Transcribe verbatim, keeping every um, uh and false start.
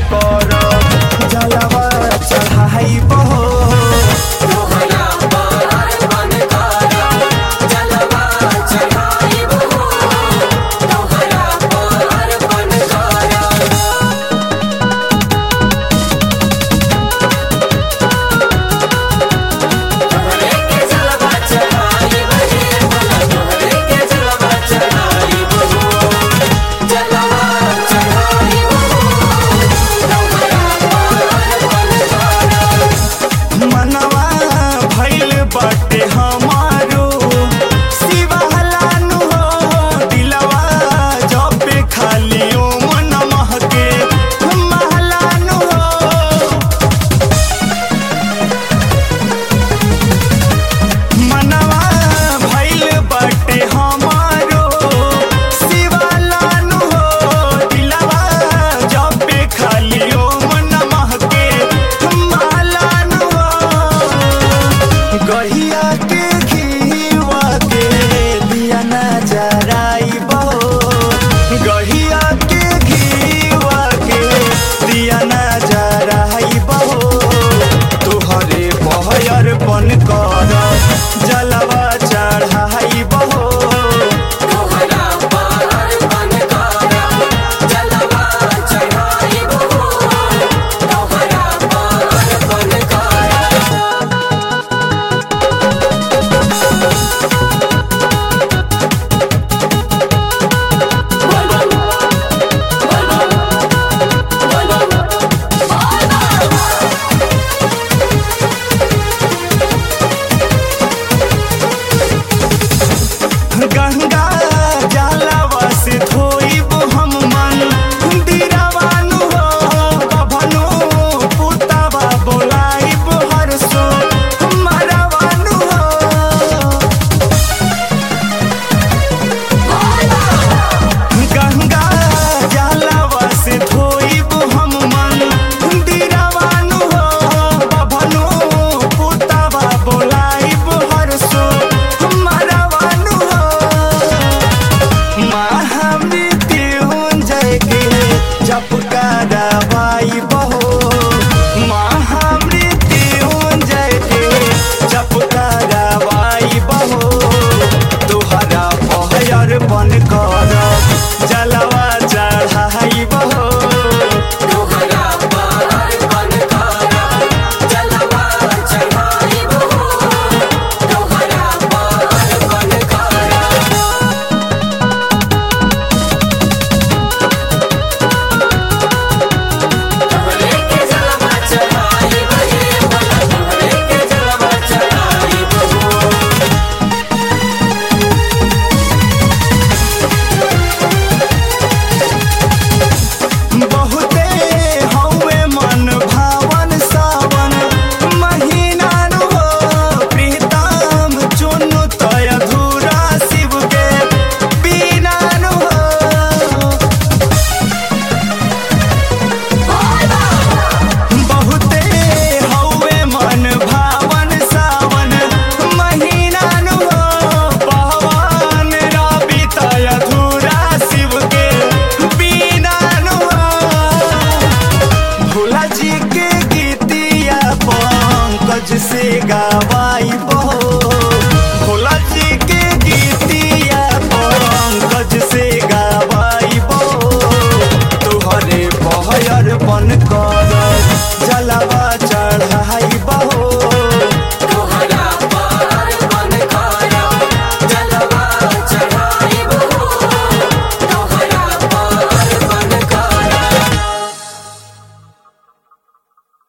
कर जलवा चढ़ाई बहो बाटे हमारो शिवालानु हो दिलवा जपे खाली ओ मन महके महलानु हो मनवा भइल बाटे हमारो शिवालानु हो दिलवा जपे खाली ओ मन महके महलानु हो गहिया के घीवा के दिया न जराई बहो गहिया के घीवा के दिया न जराई बहो तुहरे बहयर बन कर जलवा चढ़ाई बहो गंगा जलवा से धोइब हम मन दिरावानु हो बभनु पुतावा बोलाइब हरसो मरवानु हो गंगा जलवा से धोइब हम मन दिरावानु हो बभनु पुतावा बोलाइब हरसो मरवानु महामृत्युंजय के जप करवाई बहो महामृत्युंजय के जप करवाई बहो तुहरा बहयर बन कर जलवा चढ़ाई बहो से गवाई